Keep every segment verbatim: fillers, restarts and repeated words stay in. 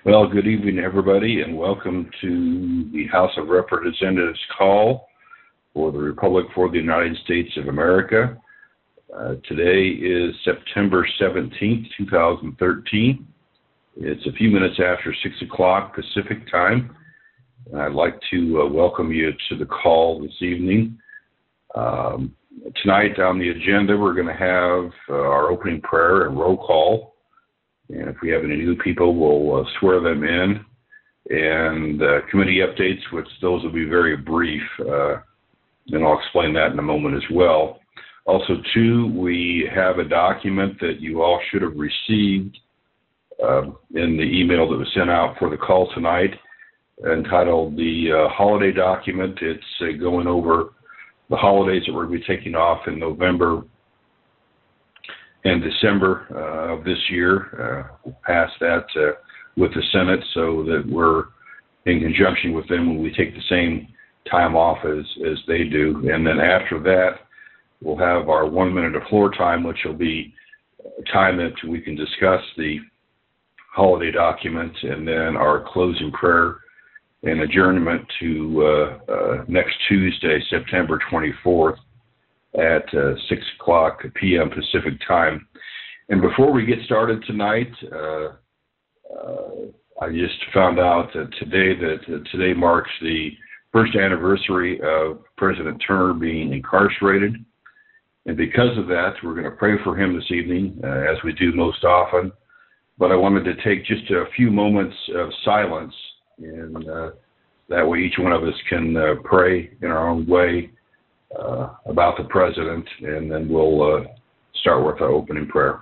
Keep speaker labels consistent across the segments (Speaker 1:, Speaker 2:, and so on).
Speaker 1: Well, good evening, everybody, and welcome to the House of Representatives call for the Republic for the United States of America. Uh, today is September seventeenth, two thousand thirteen. It's a few minutes after six o'clock Pacific time. And I'd like to uh, welcome you to the call this evening. Um, tonight on the agenda, we're going to have uh, our opening prayer and roll call. And if we have any new people, we'll uh, swear them in. And uh, committee updates, which those will be very brief, uh, and I'll explain that in a moment as well. Also, too, we have a document that you all should have received uh, in the email that was sent out for the call tonight, entitled the uh, holiday document. It's uh, going over the holidays that we're going to be taking off in November and December uh, of this year. Uh, we'll pass that uh, with the Senate so that we're in conjunction with them when we take the same time off as, as they do. And then after that, we'll have our one minute of floor time, which will be time that we can discuss the holiday document, and then our closing prayer and adjournment to uh, uh, next Tuesday, September twenty-fourth, at uh, six o'clock p.m. Pacific time. And before we get started tonight, uh, uh, I just found out that today that uh, today marks the first anniversary of President Turner being incarcerated. And because of that, we're going to pray for him this evening, uh, as we do most often. But I wanted to take just a few moments of silence, and uh, that way each one of us can uh, pray in our own way Uh, about the president, and then we'll uh, start with our opening prayer.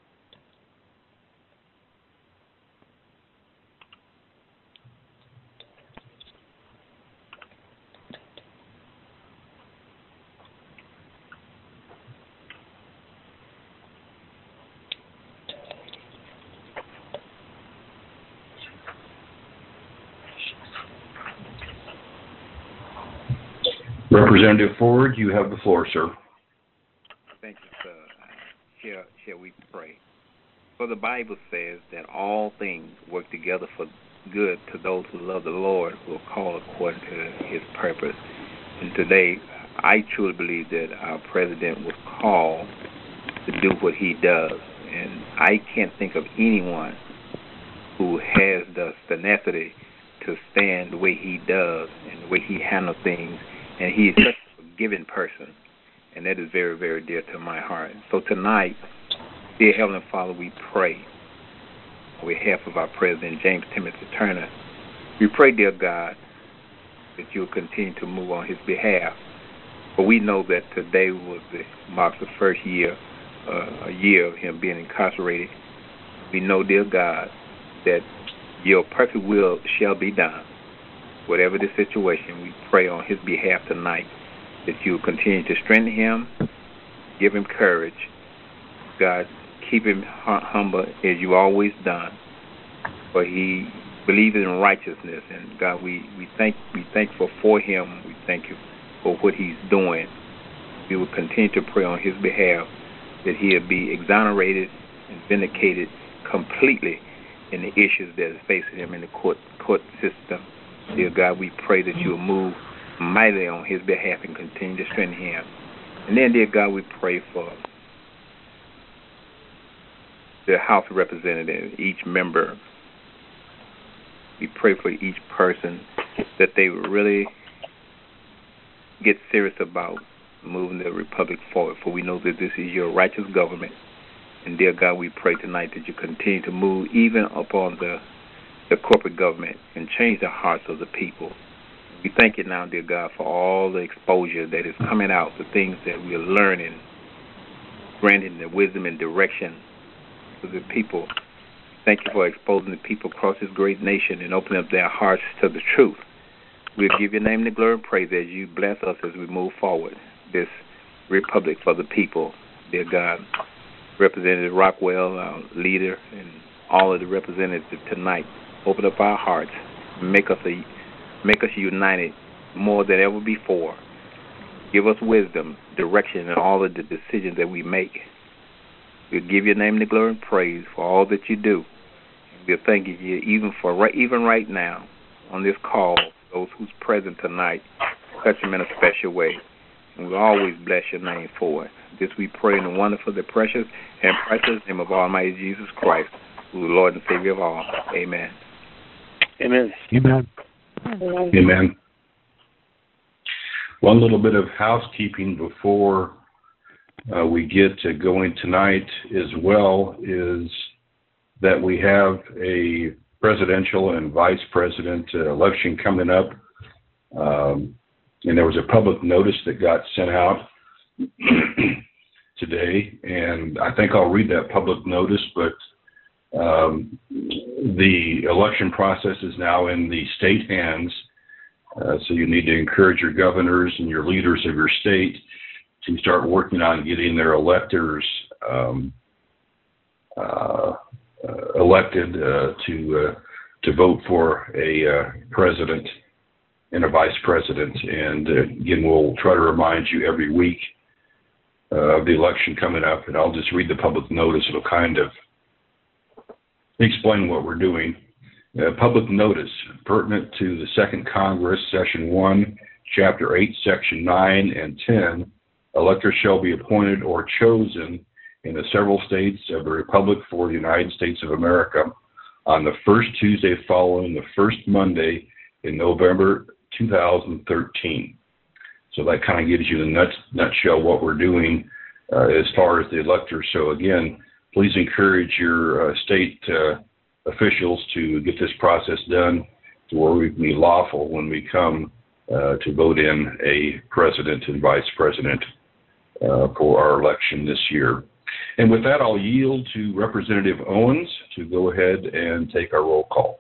Speaker 1: Representative Ford, you have the floor, sir.
Speaker 2: Thank you, sir. Shall, shall we pray? For the Bible says that all things work together for good to those who love the Lord, who are called according to his purpose. And today, I truly believe that our president was called to do what he does. And I can't think of anyone who has the tenacity to stand the way he does and the way he handles things. And he is such a forgiving person, and that is very, very dear to my heart. So tonight, dear Heavenly Father, we pray on behalf of our President, James Timothy Turner. We pray, dear God, that you will continue to move on his behalf. For we know that today was the, marks the first year, uh, a year of him being incarcerated. We know, dear God, that your perfect will shall be done. Whatever the situation, we pray on his behalf tonight that you will continue to strengthen him, give him courage. God, keep him humble as you always done, for he believes in righteousness. And God, we, we thank we thankful for him. We thank you for what he's doing. We will continue to pray on his behalf that he'll be exonerated and vindicated completely in the issues that is facing him in the court court system. Dear God, we pray that you will move mightily on his behalf and continue to strengthen him. And then, dear God, we pray for the House of Representatives, each member. We pray for each person that they really get serious about moving the Republic forward, for we know that this is your righteous government. And, dear God, we pray tonight that you continue to move even upon the the corporate government and change the hearts of the people. We thank you now, dear God, for all the exposure that is coming out, the things that we are learning, granting the wisdom and direction to the people. Thank you for exposing the people across this great nation and opening up their hearts to the truth. We'll give your name the glory and praise as you bless us as we move forward this republic for the people, dear God. Representative Rockwell, our leader, and all of the representatives tonight, open up our hearts, make us a, make us united more than ever before. Give us wisdom, direction in all of the decisions that we make. We'll give your name the glory and praise for all that you do. we're thanking you even for right, even right now on this call, those who's present tonight, touch them in a special way. And we always bless your name for it. This we pray in the wonderful, the precious, and precious name of Almighty Jesus Christ, who is Lord and Savior of all. Amen.
Speaker 3: Amen.
Speaker 4: Amen.
Speaker 1: Amen. Amen. One little bit of housekeeping before uh, we get to going tonight as well is that we have a presidential and vice president uh, election coming up. Um, and there was a public notice that got sent out today. And I think I'll read that public notice, but um, the election process is now in the state hands. Uh, so you need to encourage your governors and your leaders of your state to start working on getting their electors um, uh, uh, elected uh, to uh, to vote for a uh, president and a vice president. And uh, again, we'll try to remind you every week uh, of the election coming up. And I'll just read the public notice. It'll kind of explain what we're doing. Uh, public notice pertinent to the Second Congress, Session one, Chapter eight, Section nine and ten. Electors shall be appointed or chosen in the several states of the Republic for the United States of America on the first Tuesday following the first Monday in November two thousand thirteen. So that kind of gives you in a nut, nutshell what we're doing uh, as far as the electors. So again, please encourage your uh, state uh, officials to get this process done to where we can be lawful when we come uh, to vote in a president and vice president uh, for our election this year. And with that, I'll yield to Representative Owens to go ahead and take our roll call.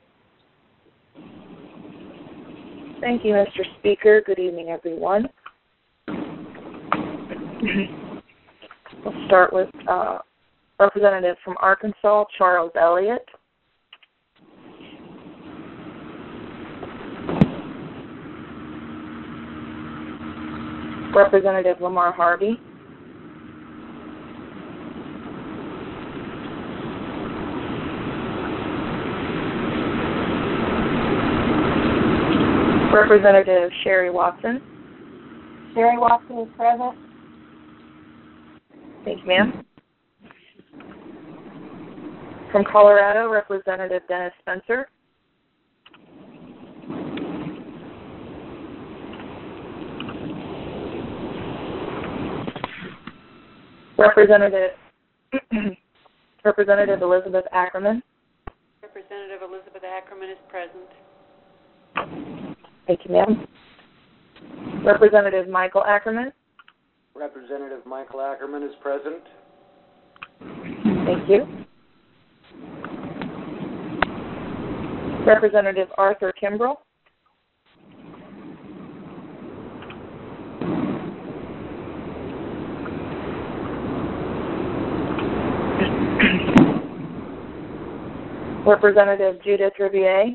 Speaker 5: Thank you, Mister Speaker. Good evening, everyone. We'll start with uh, Representative from Arkansas, Charles Elliott. Representative Lamar Harvey. Representative Sherry Watson.
Speaker 6: Sherry Watson is present.
Speaker 5: Thank you, ma'am. From Colorado, Representative Dennis Spencer. Representative Representative Elizabeth Ackerman.
Speaker 6: Representative Elizabeth Ackerman is present.
Speaker 5: Thank you, ma'am. Representative Michael Ackerman.
Speaker 3: Representative Michael Ackerman is present.
Speaker 5: Thank you. Representative Arthur Kimbrell. Representative Judith Riviere.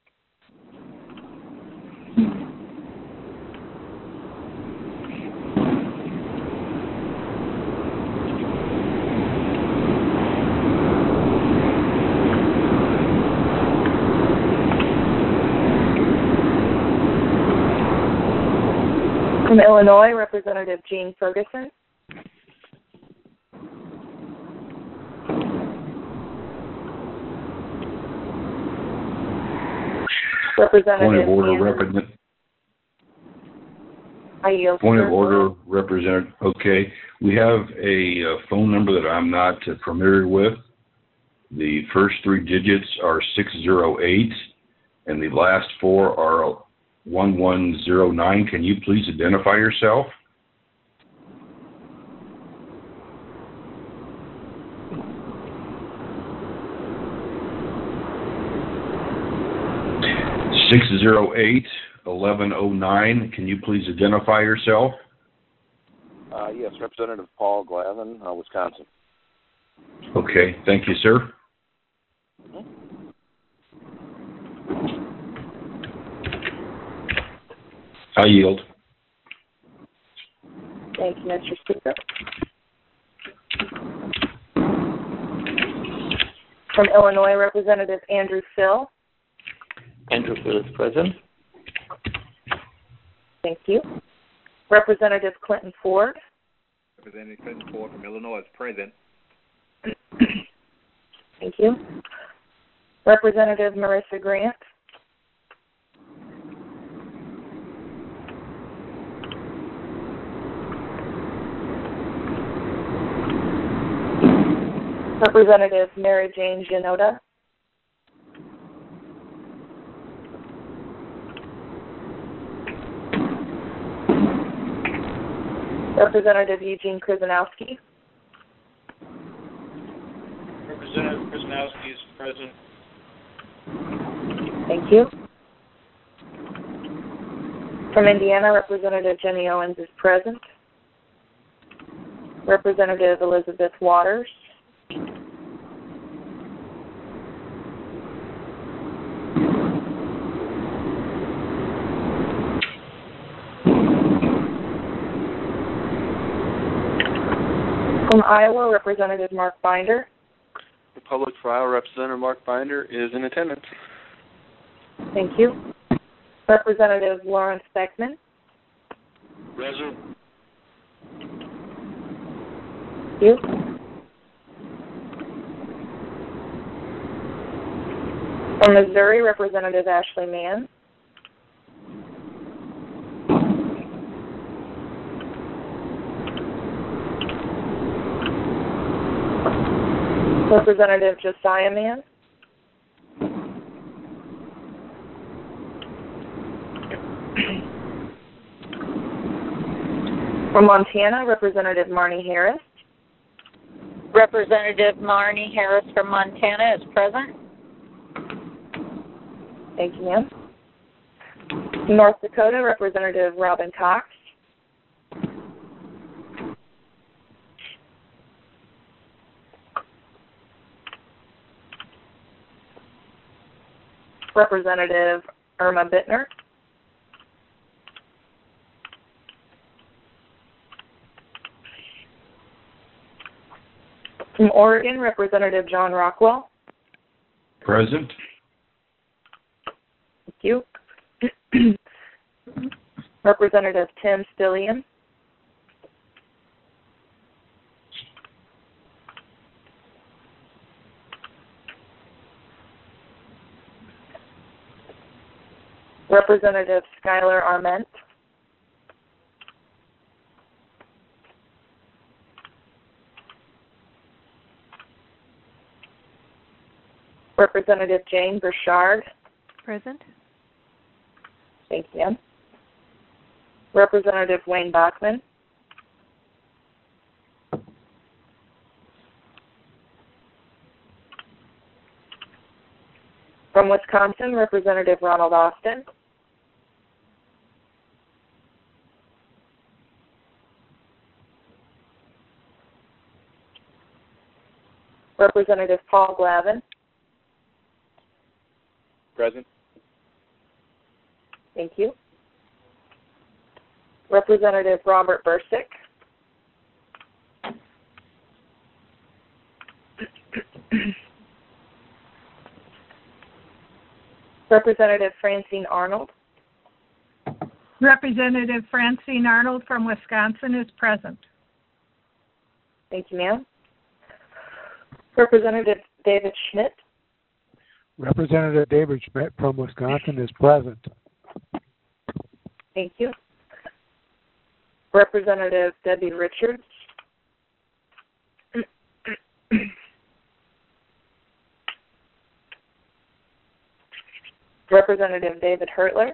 Speaker 5: From Illinois, Representative Jean Ferguson. Representative
Speaker 1: Point of order, Representative.
Speaker 5: I yield.
Speaker 1: Point of order, Representative. Okay, we have a, a phone number that I'm not uh, familiar with. The first three digits are six zero eight, and the last four are one one zero nine. Can you please identify yourself? six zero eight, eleven oh nine. Can you please identify yourself?
Speaker 7: Uh, yes, Representative Paul Glavin, uh, Wisconsin.
Speaker 1: Okay, thank you, sir. I yield.
Speaker 5: Thank you, Mister Speaker. From Illinois, Representative Andrew Phil.
Speaker 3: Andrew Phil is present.
Speaker 5: Thank you. Representative Clinton Ford.
Speaker 2: Representative Clinton Ford from Illinois is present.
Speaker 5: Thank you. Representative Marissa Grant. Representative Mary Jane Giannotta. Representative Eugene Krzyzanowski.
Speaker 4: Representative Krzyzanowski is present.
Speaker 5: Thank you. From Indiana, Representative Jenny Owens is present. Representative Elizabeth Waters. From Iowa, Representative Mark Binder.
Speaker 7: Republic for Iowa, Representative Mark Binder is in attendance.
Speaker 5: Thank you. Representative Lawrence Beckman.
Speaker 4: Present.
Speaker 5: Thank you. From Missouri, Representative Ashley Mann. Representative Josiah Mann. From Montana, Representative Marnie Harris.
Speaker 6: Representative Marnie Harris from Montana is present.
Speaker 5: Thank you, ma'am. From North Dakota, Representative Robin Cox. Representative Irma Bittner. From Oregon, Representative John Rockwell.
Speaker 1: Present.
Speaker 5: Thank you. Representative Tim Stillian. Representative Skylar Arment. Representative Jane Burchard.
Speaker 6: Present.
Speaker 5: Thank you, ma'am. Representative Wayne Bachman. From Wisconsin, Representative Ronald Austin. Representative Paul Glavin.
Speaker 7: Present.
Speaker 5: Thank you. Representative Robert Bursick. Representative Francine Arnold.
Speaker 8: Representative Francine Arnold from Wisconsin is present.
Speaker 5: Thank you, ma'am. Representative David Schmidt.
Speaker 9: Representative David Schmidt from Wisconsin is present.
Speaker 5: Thank you. Representative Debbie Richards. Representative David Hertler.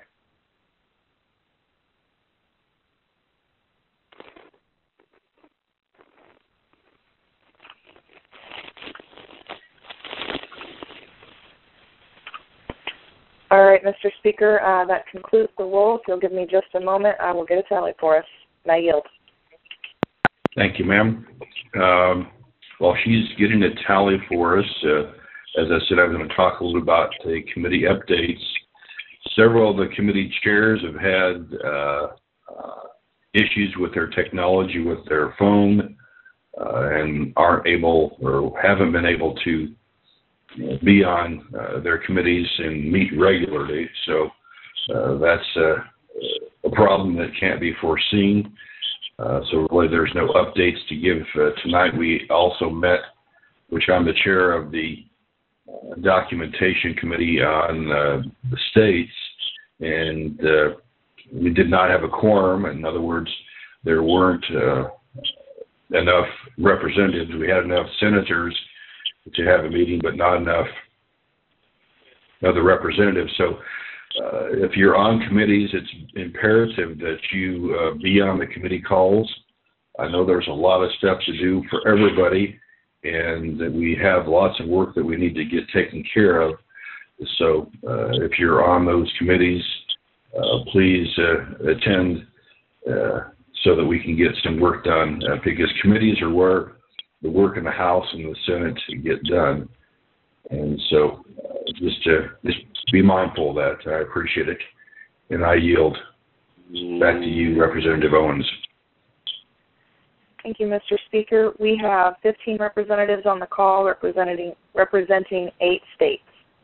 Speaker 5: All right, Mister Speaker, uh, that concludes the roll. If you'll give me just a moment, I will get a tally for us. And I yield.
Speaker 1: Thank you, ma'am. Um, while she's getting a tally for us, uh, as I said, I'm going to talk a little about the committee updates. Several of the committee chairs have had uh, uh, issues with their technology, with their phone, uh, and aren't able or haven't been able to be on uh, their committees and meet regularly. So uh, that's uh, a problem that can't be foreseen. Uh, so really there's no updates to give uh, tonight. We also met, which I'm the chair of the uh, documentation committee on uh, the states, and uh, we did not have a quorum. In other words, there weren't uh, enough representatives. We had enough senators to have a meeting, but not enough other representatives. So uh, if you're on committees, it's imperative that you uh, be on the committee calls. I know there's a lot of stuff to do for everybody, and that we have lots of work that we need to get taken care of. So uh, if you're on those committees, uh, please uh, attend uh, so that we can get some work done, uh, because committees are where the work in the House and the Senate get done. And so uh, just, uh, just be mindful of that. I appreciate it. And I yield back to you, Representative Owens.
Speaker 5: Thank you, Mister Speaker. We have fifteen representatives on the call representing representing eight states.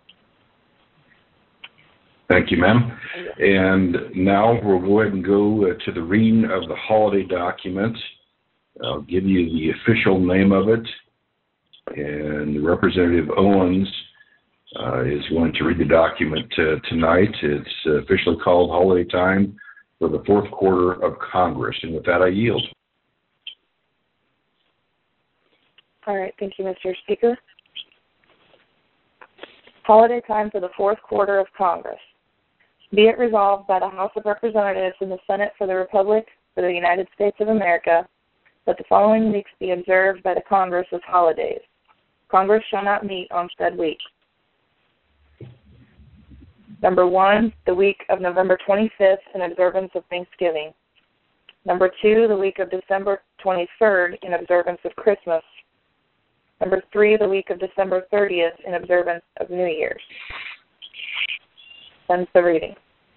Speaker 1: Thank you, ma'am. And now we'll go ahead and go uh, to the reading of the holiday document. I'll give you the official name of it. And Representative Owens uh, is going to read the document uh, tonight. It's uh, officially called Holiday Time for the Fourth Quarter of Congress. And with that, I yield.
Speaker 5: All right. Thank you, Mister Speaker. Holiday time for the fourth quarter of Congress. Be it resolved by the House of Representatives and the Senate for the Republic for the United States of America that the following weeks be observed by the Congress as holidays. Congress shall not meet on said week. Number one, the week of November twenty-fifth in observance of Thanksgiving. Number two, the week of December twenty-third in observance of Christmas. Number three, the week of December thirtieth in observance of New Year's. Ends the reading.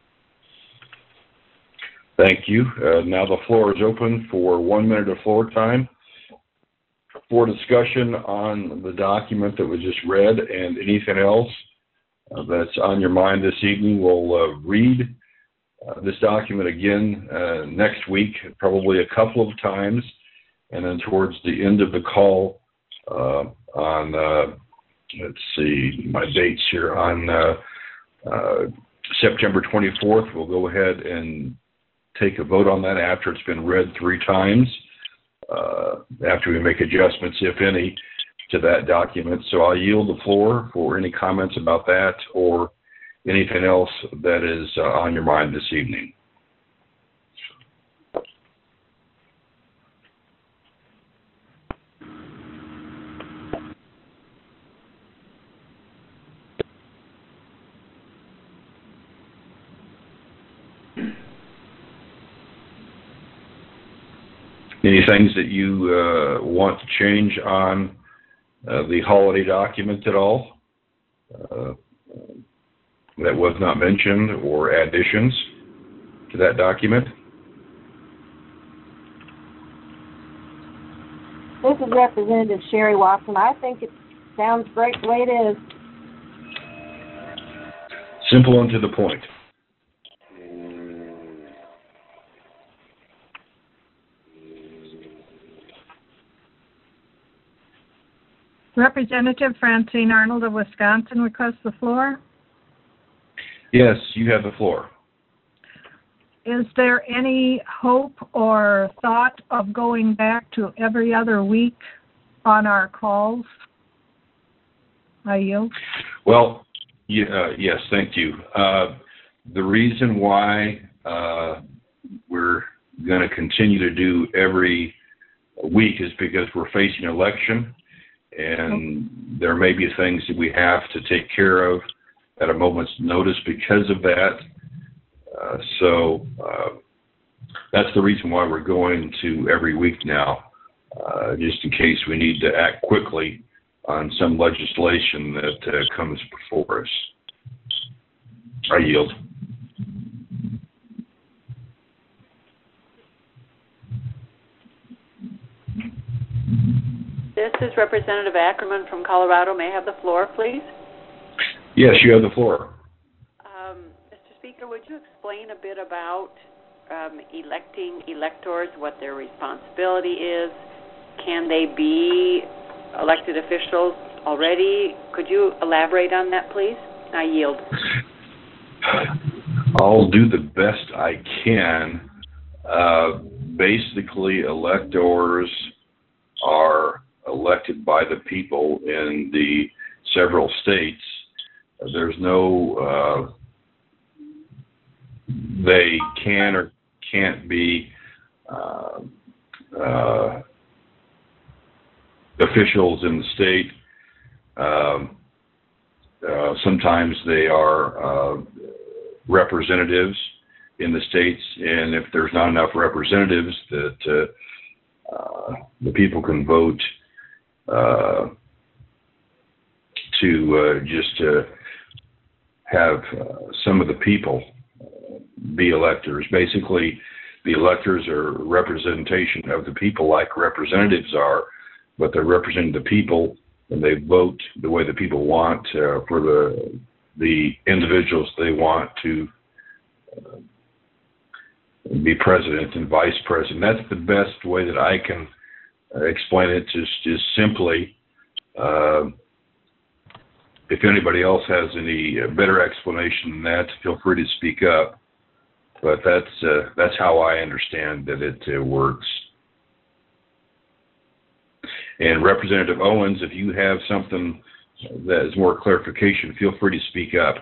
Speaker 1: Thank you. Uh, now the floor is open for one minute of floor time for discussion on the document that was just read, and anything else uh, that's on your mind this evening. We'll uh, read uh, this document again uh, next week, probably a couple of times, and then towards the end of the call uh, on, uh, let's see, my dates here, on uh, uh, September twenty-fourth, we'll go ahead and take a vote on that after it's been read three times, uh, after we make adjustments, if any, to that document. So I'll yield the floor for any comments about that or anything else that is uh, on your mind this evening. Any things that you uh, want to change on uh, the holiday document at all uh, that was not mentioned, or additions to that document?
Speaker 10: This is Representative Sherry Watson. I think it sounds great the way it is.
Speaker 1: Simple and to the point.
Speaker 8: Representative Francine Arnold of Wisconsin requests the floor.
Speaker 1: Yes, you have the floor.
Speaker 8: Is there any hope or thought of going back to every other week on our calls? I yield.
Speaker 1: Well, yeah, uh, yes, thank you. Uh, the reason why uh, we're going to continue to do every week is because we're facing election. And there may be things that we have to take care of at a moment's notice because of that. Uh, so uh, that's the reason why we're going to every week now, uh, just in case we need to act quickly on some legislation that uh, comes before us. I yield.
Speaker 6: This
Speaker 11: is Representative Ackerman from Colorado. May I have the floor, please?
Speaker 1: Yes, you have the floor.
Speaker 11: Um, Mister Speaker, would you explain a bit about um, electing electors, what their responsibility is? Can they be elected officials already? Could you elaborate on that, please? I yield.
Speaker 1: I'll do the best I can. Uh, basically, electors are elected by the people in the several states. There's no, uh, they can or can't be uh, uh, officials in the state. Um, uh, sometimes they are uh, representatives in the states, and if there's not enough representatives, that uh, uh, the people can vote uh, to uh, just uh, have uh, some of the people be electors. Basically, the electors are representation of the people like representatives are, but they're representing the people, and they vote the way the people want uh, for the the individuals they want to uh, be president and vice president. That's the best way that I can uh, explain it. Just, just simply, uh, if anybody else has any better explanation than that, feel free to speak up. But that's uh, that's how I understand that it uh, works. And Representative Owens, if you have something that is more clarification, feel free to speak up.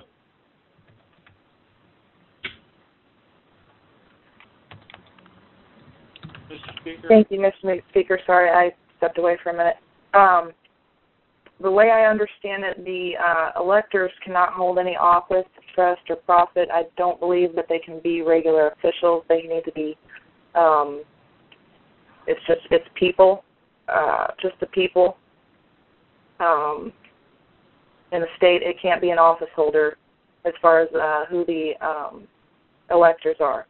Speaker 4: Mister Speaker?
Speaker 5: Thank you, Mister Speaker. Sorry, I stepped away for a minute. Um, the way I understand it, the uh, electors cannot hold any office, trust, or profit. I don't believe that they can be regular officials. They need to be, um, it's just, it's people, uh, just the people. Um, in the state, it can't be an office holder as far as uh, who the um, electors are.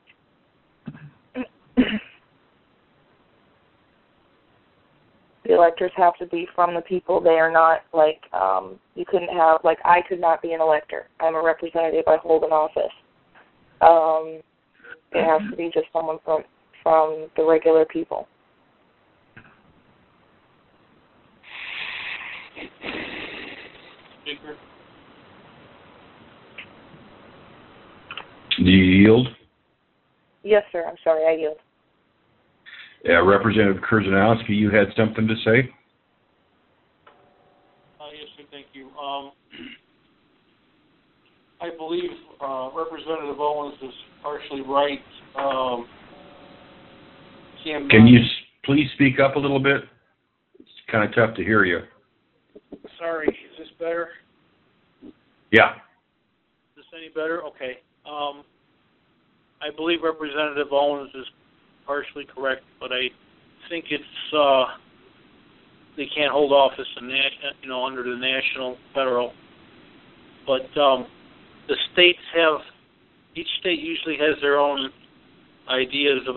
Speaker 5: The electors have to be from the people. They are not like, um, you couldn't have, like, I could not be an elector. I'm a representative. I hold an office. Um, it has to be just someone from, from the regular people.
Speaker 4: Speaker?
Speaker 1: Do you yield?
Speaker 5: Yes, sir. I'm sorry. I yield.
Speaker 1: Uh, Representative Kurzanowski, you had something to say?
Speaker 4: Uh, yes, sir. Thank you. Um, I believe uh, Representative Owens is partially right. Um,
Speaker 1: Can you s- please speak up a little bit? It's kind of tough to hear you.
Speaker 4: Sorry, is this better?
Speaker 1: Yeah.
Speaker 4: Is this any better? Okay. Um, I believe Representative Owens is partially correct, but I think it's uh, they can't hold office in nat- you know under the national, federal. But um, the states have each state usually has their own ideas of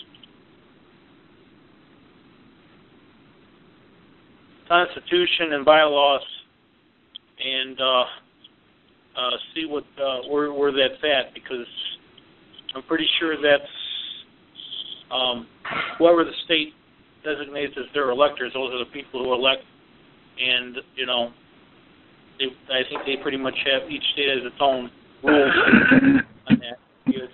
Speaker 4: constitution and bylaws, and uh, uh, see what uh, where where that's at, because I'm pretty sure that's um, whoever the state designates as their electors. Those are the people who elect, and you know, they, I think they pretty much have each state has its own rules on that. Good.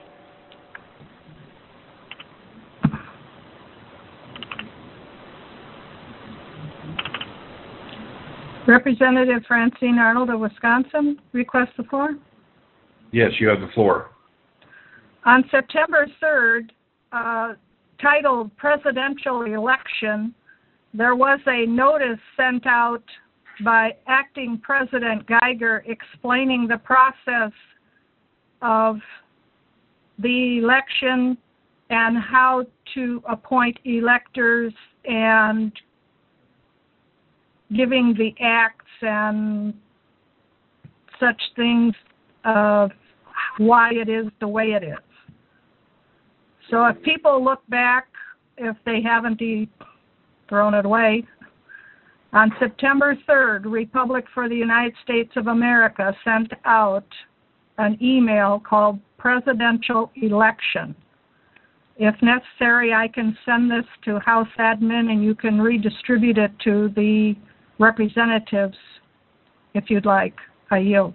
Speaker 8: Representative Francine Arnold of Wisconsin requests the floor.
Speaker 1: Yes, you have the floor.
Speaker 8: On September third, uh, titled Presidential Election, there was a notice sent out by Acting President Geiger explaining the process of the election and how to appoint electors and giving the acts and such things of why it is the way it is. So if people look back, if they haven't e- thrown it away, On September third, Republic for the United States of America sent out an email called Presidential Election. If necessary, I can send this to House Admin and you can redistribute it to the representatives if you'd like. I yield.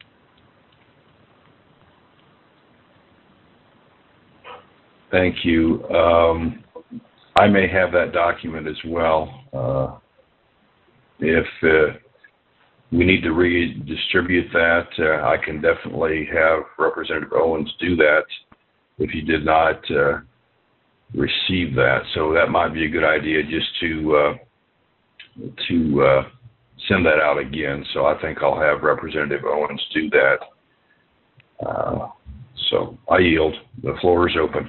Speaker 1: Thank you. Um, I may have that document as well. Uh, if uh, we need to redistribute that, uh, I can definitely have Representative Owens do that if you did not uh, receive that. So that might be a good idea just to uh, to uh, send that out again. So I think I'll have Representative Owens do that. Uh, so I yield. The floor is open.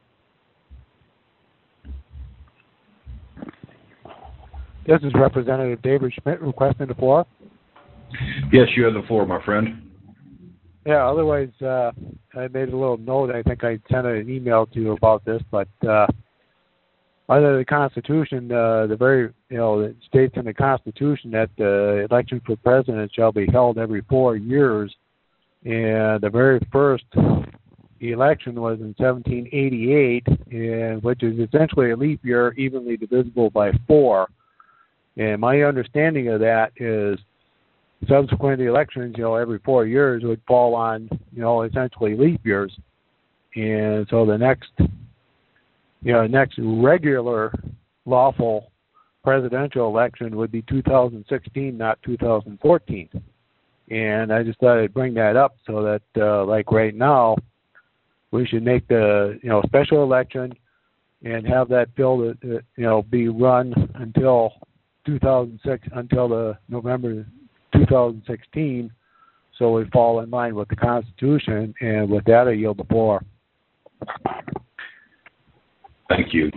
Speaker 9: This is Representative David Schmidt requesting the floor.
Speaker 1: Yes, you have the floor, my friend.
Speaker 9: Yeah, otherwise, uh, I made a little note. I think I sent an email to you about this, but uh, under the Constitution, uh, the very, you know, it states in the Constitution that the election for president shall be held every four years. And the very first election was in seventeen eighty-eight, and which is essentially a leap year evenly divisible by four. And my understanding of that is subsequent elections, you know, every four years would fall on, you know, essentially leap years. And so the next, you know, next regular lawful presidential election would be two thousand sixteen, not two thousand fourteen. And I just thought I'd bring that up so that, uh, like right now, we should make the, you know, special election and have that bill, that, uh, you know, be run until two thousand six, until the November two thousand sixteen, so we fall in line with the Constitution. And with that, I yield the floor.
Speaker 1: Thank you.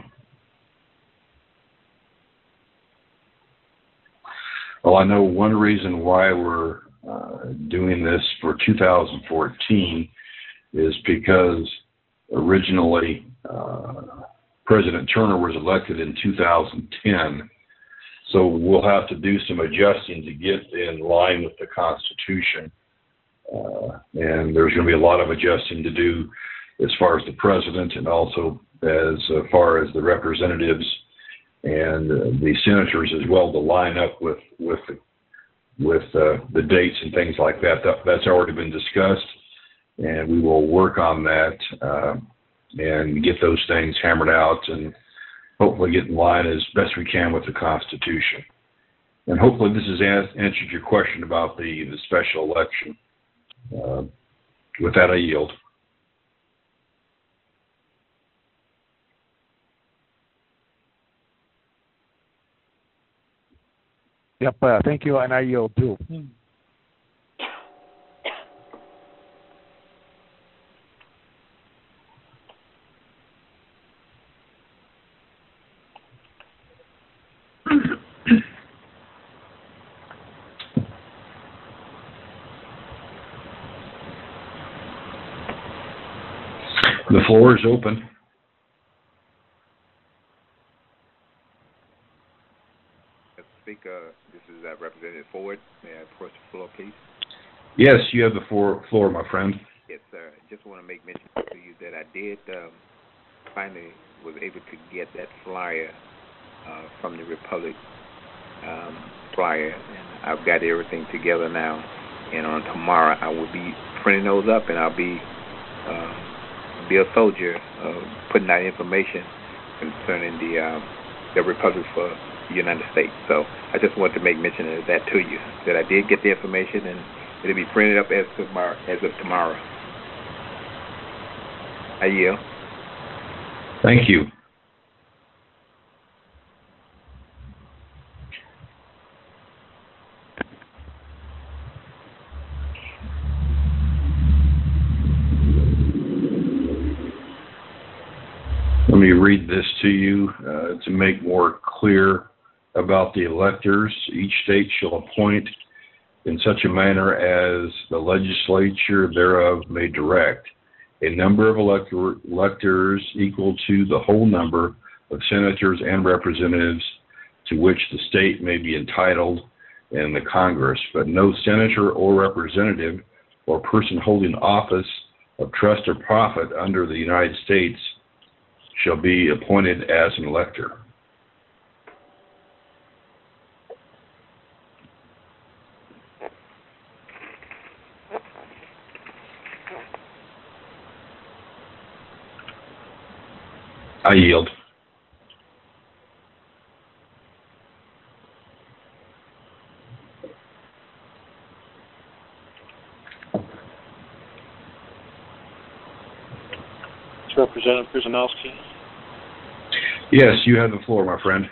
Speaker 1: Well, I know one reason why we're uh, doing this for two thousand fourteen is because originally uh, President Turner was elected in two thousand ten. So we'll have to do some adjusting to get in line with the Constitution. Uh, and there's going to be a lot of adjusting to do as far as the president and also as far as the representatives and uh, the senators as well, to line up with with the, with uh, the dates and things like that. that. That's already been discussed, and we will work on that uh, and get those things hammered out and hopefully get in line as best we can with the Constitution. And hopefully this has answered your question about the, the special election. Uh, with that, I yield.
Speaker 9: Yep, uh, thank you, and I yield too.
Speaker 1: The floor is open.
Speaker 2: Mister Speaker, this is uh, Representative Ford. May I approach the floor, please?
Speaker 1: Yes, you have the floor, floor, my friend.
Speaker 2: Yes, sir. Just want to make mention to you that I did um, finally was able to get that flyer uh, from the Republic um, flyer, and I've got everything together now. And on tomorrow, I will be printing those up, and I'll be uh, be a soldier uh, putting out information concerning the uh, the Republic for the United States. So I just wanted to make mention of that to you, that I did get the information, and it'll be printed up as of tomorrow. As of tomorrow. I yield.
Speaker 1: Thank you. Let me read this to you uh, to make more clear about the electors. Each state shall appoint in such a manner as the legislature thereof may direct a number of elector- electors equal to the whole number of senators and representatives to which the state may be entitled in the Congress, but no senator or representative or person holding office of trust or profit under the United States shall be appointed as an elector. I yield.
Speaker 4: Representative Przanowski.
Speaker 1: Yes, you have the floor, my friend.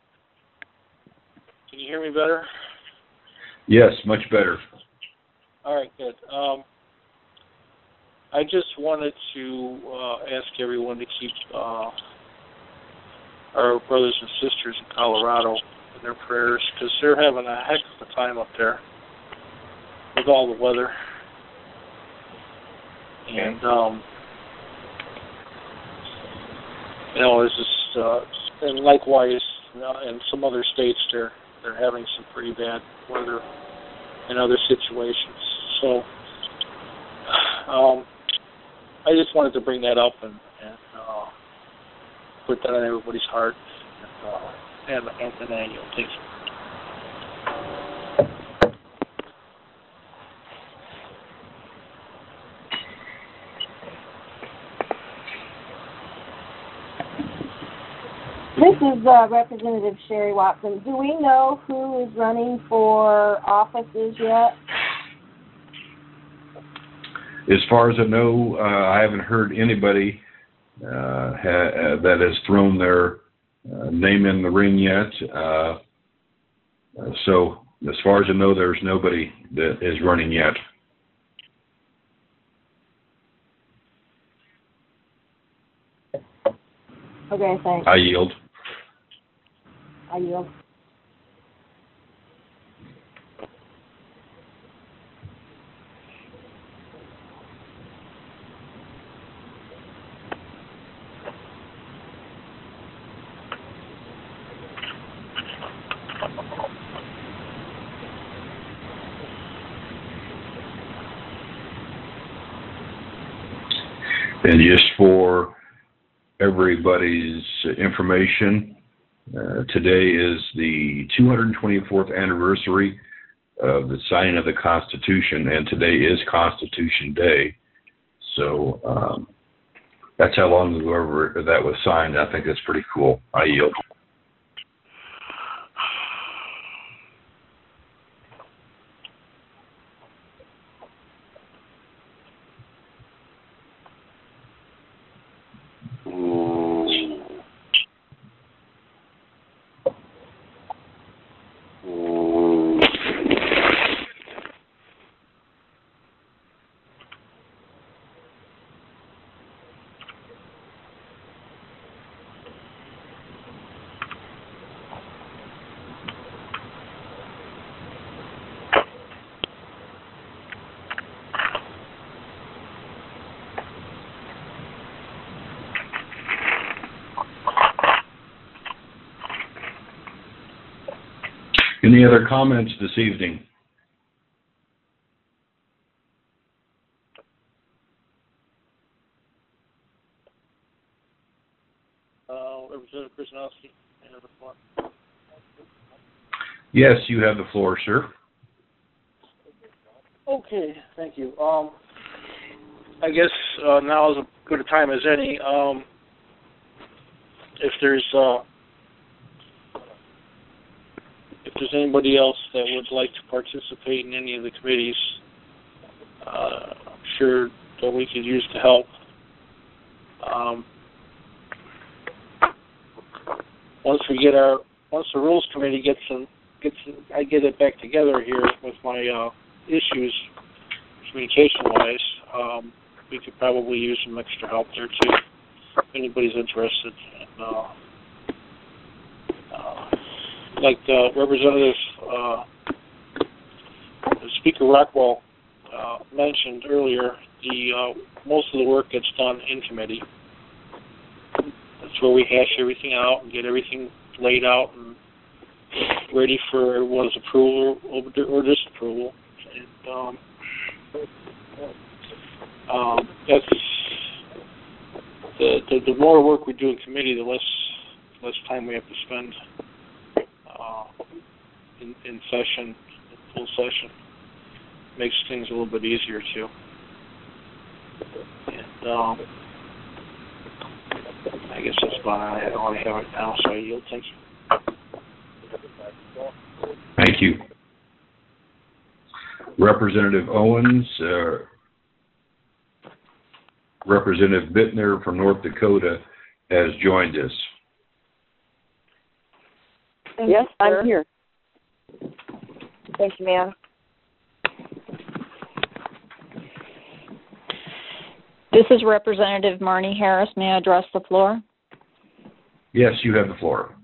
Speaker 4: Can you hear me better?
Speaker 1: Yes, much better.
Speaker 4: All right, good. Um, I just wanted to uh, ask everyone to keep uh, our brothers and sisters in Colorado in their prayers, because they're having a heck of a time up there with all the weather. And, um, you know, it's just, uh, and likewise, you know, in some other states, they're they're having some pretty bad weather in other situations. So, um, I just wanted to bring that up and, and uh, put that on everybody's heart. And, uh, and, and, and annual. Thanks.
Speaker 10: This is uh, Representative Sherry Watson. Do we know who is running for offices yet?
Speaker 1: As far as I know, uh, I haven't heard anybody uh, ha- uh, that has thrown their uh, name in the ring yet. Uh, uh, so, as far as I know, there's nobody that is running yet.
Speaker 10: Okay, thanks.
Speaker 1: I yield.
Speaker 10: I yield.
Speaker 1: And just for everybody's information, uh, today is the two hundred twenty-fourth anniversary of the signing of the Constitution, and today is Constitution Day. So um, that's how long ago that was signed. I think that's pretty cool. I yield. Any other comments this evening?
Speaker 4: Uh, Representative Przanowski, you have the floor.
Speaker 1: Yes, you have the floor, sir.
Speaker 4: Okay, thank you. Um, I guess uh, now is as good a time as any. Um, if there's uh, if there's anybody else that would like to participate in any of the committees, uh, I'm sure that we could use the help. Um, once we get our, once the Rules Committee gets some, gets, I get it back together here with my uh, issues, communication-wise, um, we could probably use some extra help there too, if anybody's interested. And, uh, uh, like the Representative uh, Speaker Rockwell uh, mentioned earlier, the uh, most of the work gets done in committee. That's where we hash everything out and get everything laid out and ready for everyone's approval or disapproval. And um, um, that's the, the the more work we do in committee, the less less time we have to spend uh, in, in session, in full session. Makes things a little bit easier too. And um, I guess that's about it. I don't have it now, so I yield. Thank you.
Speaker 1: Thank you. Representative Owens, uh, Representative Bittner from North Dakota has joined us.
Speaker 5: Thank
Speaker 12: yes,
Speaker 5: you,
Speaker 12: I'm here.
Speaker 5: Thank you, ma'am.
Speaker 6: This is Representative Marnie Harris. May I address the floor?
Speaker 1: Yes, you have the floor.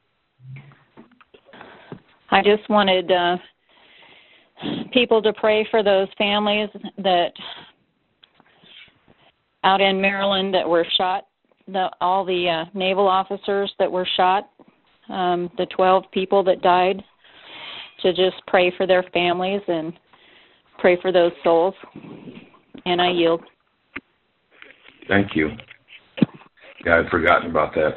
Speaker 6: I just wanted uh, people to pray for those families that out in Maryland that were shot, the, all the uh, naval officers that were shot, um, the twelve people that died, to just pray for their families and pray for those souls. And I yield.
Speaker 1: Thank you. Yeah, I'd forgotten about that.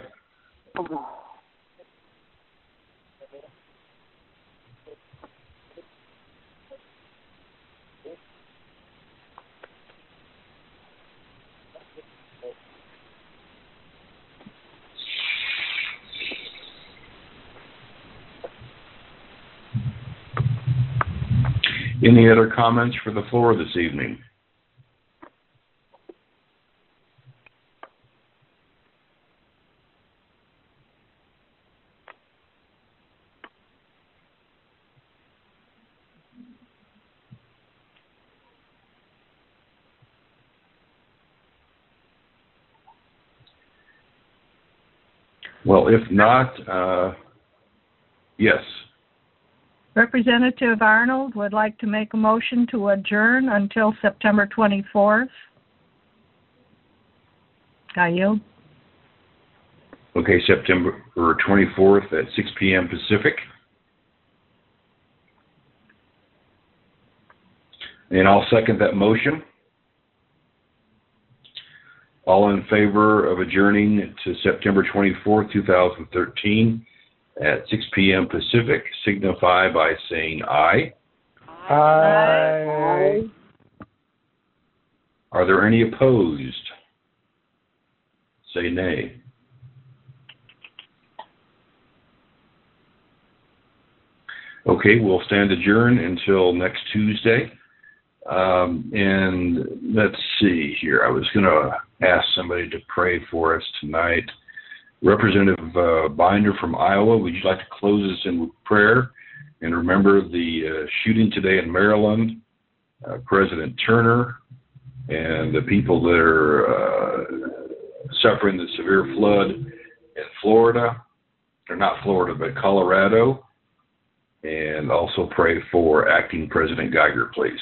Speaker 1: Any other comments for the floor this evening? Well, if not, uh, yes.
Speaker 8: Representative Arnold would like to make a motion to adjourn until September twenty-fourth. I yield.
Speaker 1: Okay, September twenty-fourth at six p.m. Pacific. And I'll second that motion. All in favor of adjourning to September twenty-fourth, two thousand thirteen at six p.m. Pacific, signify by saying aye.
Speaker 9: Aye.
Speaker 1: Are there any opposed? Say nay. Okay, we'll stand adjourned until next Tuesday. Um, and let's see here. I was going to ask somebody to pray for us tonight. Representative uh, Binder from Iowa, would you like to close us in with prayer? And remember the uh, shooting today in Maryland, uh, President Turner, and the people that are uh, suffering the severe flood in Florida, or not Florida, but Colorado. And also pray for Acting President Geiger, please.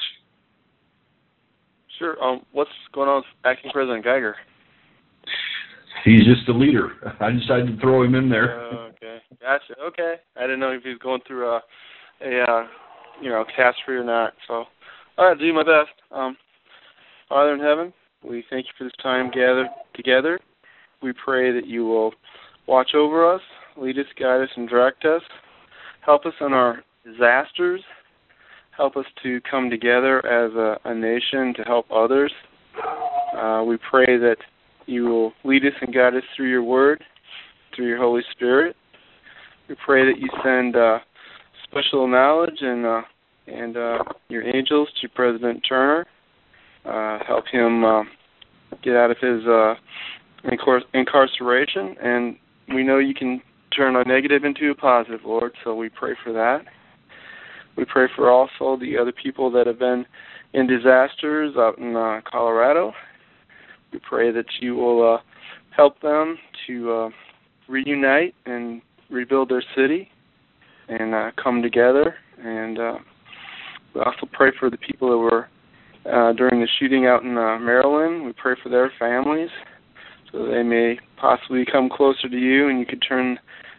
Speaker 7: Sure. Um, what's going on with Acting President Geiger?
Speaker 1: He's just the leader. I decided to throw him in there.
Speaker 7: Uh, okay, gotcha. Okay, I didn't know if he was going through a, a uh, you know, catastrophe or not. So, all right, do my best. Um, Father in heaven, we thank you for this time gathered together. We pray that you will watch over us, lead us, guide us, and direct us. Help us in our disasters. Help us to come together as a, a nation to help others. Uh, we pray that you will lead us and guide us through your word, through your Holy Spirit. We pray that you send uh, special knowledge and uh, and uh, your angels to President Turner. Uh, help him uh, get out of his uh, incar- incarceration. And we know you can turn a negative into a positive, Lord, so we pray for that. We pray for also the other people that have been in disasters out in uh, Colorado. We pray that you will uh, help them to uh, reunite and rebuild their city and uh, come together. And uh, we also pray for the people that were uh, during the shooting out in uh, Maryland. We pray for their families so they may possibly come closer to you and you could turn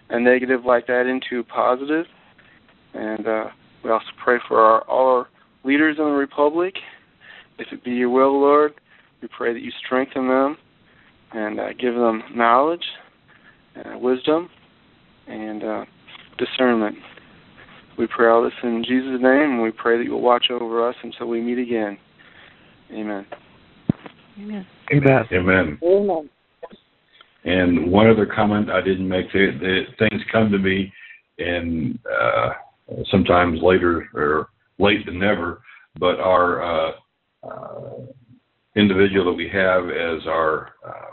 Speaker 7: a negative like that into positive. And uh, we also pray for our, all our leaders in the Republic. If it be your will, Lord, we pray that you strengthen them and uh, give them knowledge, uh, wisdom, and uh, discernment. We pray all this in Jesus' name, and we pray that you will watch over us until we meet again. Amen.
Speaker 6: Amen.
Speaker 9: Amen.
Speaker 1: Amen.
Speaker 10: Amen.
Speaker 1: And one other comment I didn't make, the, the things come to me, and uh, sometimes later or late than never, but our uh, uh, individual that we have as our uh,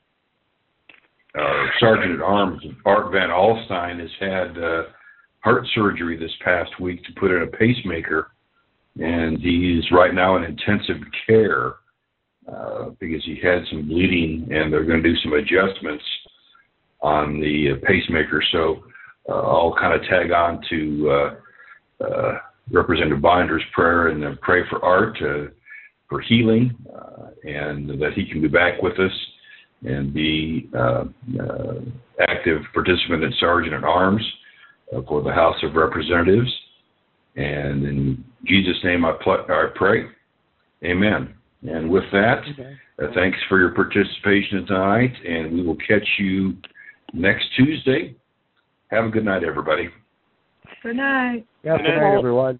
Speaker 1: our Sergeant at Arms, Art Van Alstyne, has had uh, heart surgery this past week to put in a pacemaker, and he's right now in intensive care uh, because he had some bleeding, and they're going to do some adjustments on the uh, pacemaker. So uh, I'll kind of tag on to uh, uh, Representative Binder's prayer and uh, pray for Art uh, for healing uh, and that he can be back with us and be uh, uh, active participant at Sergeant at Arms uh, for the House of Representatives. And in Jesus' name I, pl- I pray. Amen. And with that, uh, thanks for your participation tonight, and we will catch you next Tuesday. Have a good night, everybody.
Speaker 8: Good night.
Speaker 9: Yeah, good night, everyone.